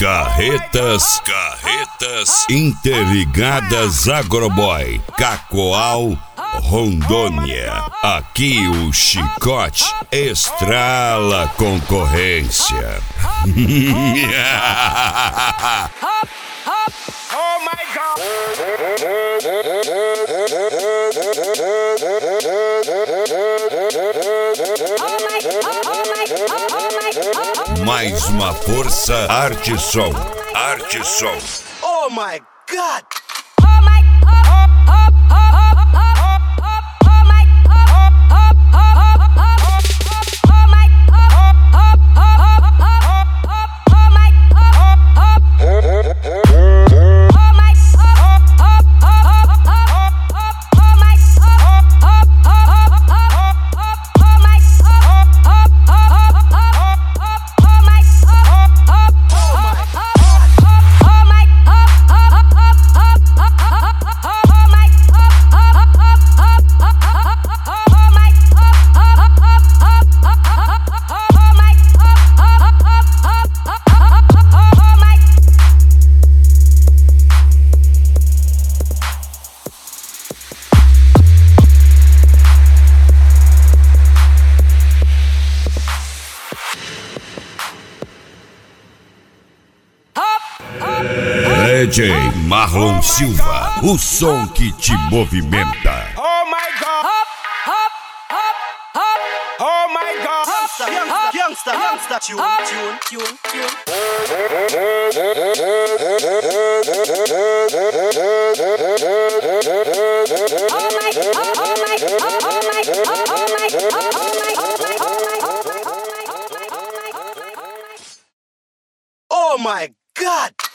Carretas Interligadas Agroboy, Cacoal, Rondônia. Aqui o chicote estrala concorrência. Oh my God! Mais uma força, arte som. Oh my God! DJ Marlon Silva, o som que te movimenta. Oh my God! Oh my God! Youngster, tune. Oh my God!